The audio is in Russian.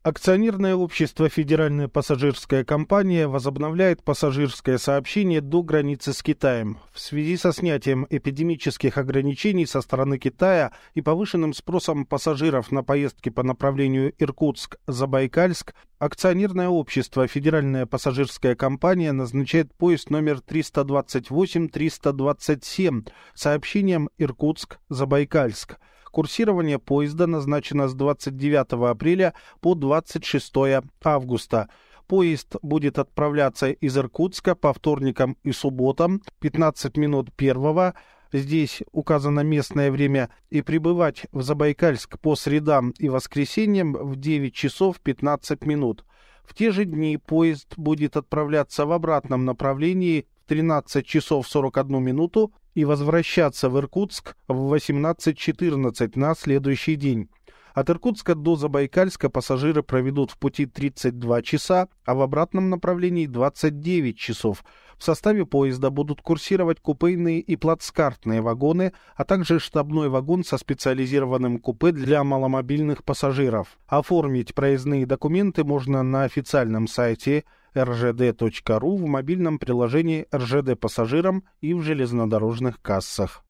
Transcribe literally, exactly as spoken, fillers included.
Акционерное общество «Федеральная пассажирская компания» возобновляет пассажирское сообщение до границы с Китаем. В связи со снятием эпидемических ограничений со стороны Китая и повышенным спросом пассажиров на поездки по направлению Иркутск-Забайкальск, акционерное общество «Федеральная пассажирская компания» назначает поезд номер триста двадцать восемь триста двадцать семь с сообщением Иркутск-Забайкальск. Курсирование поезда назначено с двадцать девятого апреля по двадцать шестое августа. Поезд будет отправляться из Иркутска по вторникам и субботам, пятнадцать минут первого, здесь указано местное время, и прибывать в Забайкальск по средам и воскресеньям в девять часов пятнадцать минут. В те же дни поезд будет отправляться в обратном направлении в тринадцать часов сорок одну минуту и возвращаться в Иркутск в восемнадцать четырнадцать на следующий день. От Иркутска до Забайкальска пассажиры проведут в пути тридцать два часа, а в обратном направлении двадцать девять часов. В составе поезда будут курсировать купейные и плацкартные вагоны, а также штабной вагон со специализированным купе для маломобильных пассажиров. Оформить проездные документы можно на официальном сайте эр жэ дэ точка ру, в мобильном приложении эр жэ дэ пассажирам и в железнодорожных кассах.